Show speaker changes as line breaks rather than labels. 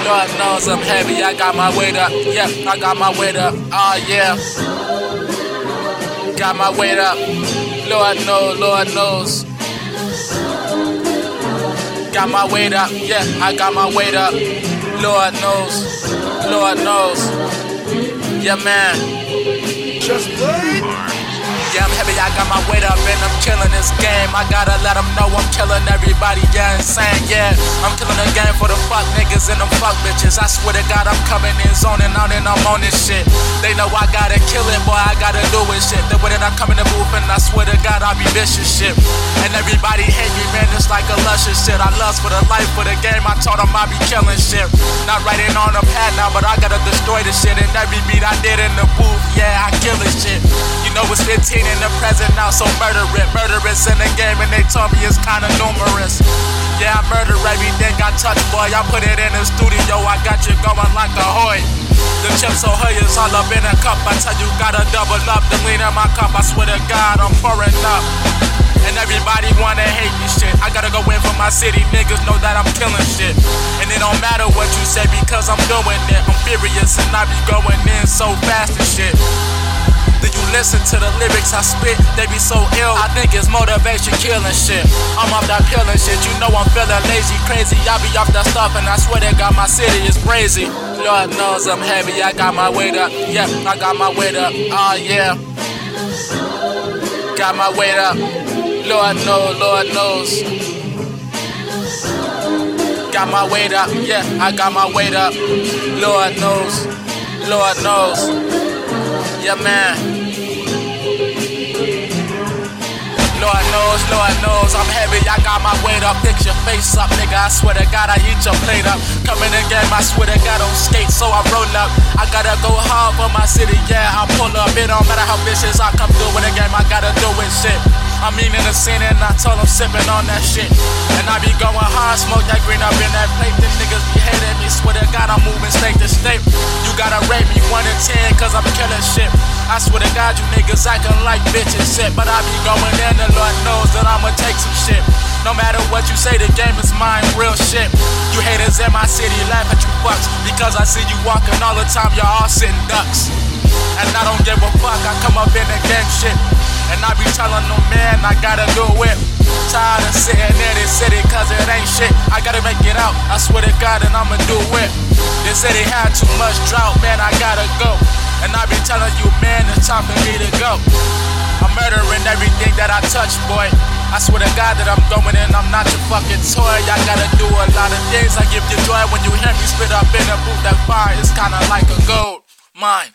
Lord knows I'm heavy, I got my weight up. Yeah, I got my weight up. Oh yeah. Got my weight up. Lord knows. Got my weight up. Yeah, I got my weight up. Lord knows. Yeah, man.
Just play.
Yeah, I'm heavy, I got my weight up and I'm killing this game. I gotta let them know I'm killing everybody, yeah, insane, yeah. I'm killing the game for the fuck niggas and them fuck bitches. I swear to God, I'm coming in, zoning out and I'm on this shit. They know I gotta kill it, boy, I gotta do it, shit. The way that I come in the booth and I swear to God, I'll be vicious, shit. And everybody hate me, man, it's like a luscious shit. I lust for the life, for the game, I told them I'll be killing shit. Not writing on a pad now, but I gotta destroy this shit. And every beat I did in the booth, yeah, I kill this shit. You know it's 15 in the present now, so murderous in the game, and they told me it's kinda numerous. Yeah, I murder everything I touch, boy. I put it in the studio, I got you going like a Hoy. The chips so high, it's all up in a cup. I tell you, gotta double up. The lean in my cup, I swear to God, I'm pouring up. And everybody wanna hate me shit. I gotta go in for my city, niggas know that I'm killing shit. And it don't matter what you say because I'm doing it. I'm furious and I be going in so fast and shit. Then you listen to the lyrics I spit, they be so ill. I think it's motivation killing shit. I'm off that pill and shit, you know I'm feeling lazy, crazy. I be off that stuff and I swear to God my city is crazy. Lord knows I'm heavy, I got my weight up. Yeah, I got my weight up. Oh yeah. Got my weight up. Lord knows. Got my weight up. Yeah, I got my weight up. Lord knows. Yeah, man. Lord knows, I'm heavy, I got my weight up. Fix your face up, nigga, I swear to God, I eat your plate up. Come in the game, I swear to God, on skate, so I roll up. I gotta go hard for my city, yeah, I pull up. It don't matter how vicious I come through in the game, I gotta do it, shit. I mean in the scene and I told them sipping on that shit. And I be going hard, smoke that green up in that plate. Them niggas be hating me, swear to God I'm moving state to state. You gotta rate me 1 to 10 cause I'm killing shit. I swear to God you niggas acting like bitches shit. But I be going in and Lord knows that I'ma take some shit. No matter what you say, the game is mine, real shit. You haters in my city laugh at you fucks because I see you walking all the time, y'all all sitting ducks. And I don't give a fuck, I come up in the game shit. And I be telling them, man, I gotta do it. Tired of sitting in this city cause it ain't shit. I gotta make it out, I swear to God, and I'ma do it. They said they had too much drought, man, I gotta go. And I be telling you, man, it's time for me to go. I'm murdering everything that I touch, boy. I swear to God that I'm going in, I'm not your fucking toy. I gotta do a lot of things, I give you joy when you hear me spit up in the booth. That fire is kinda like a gold mine.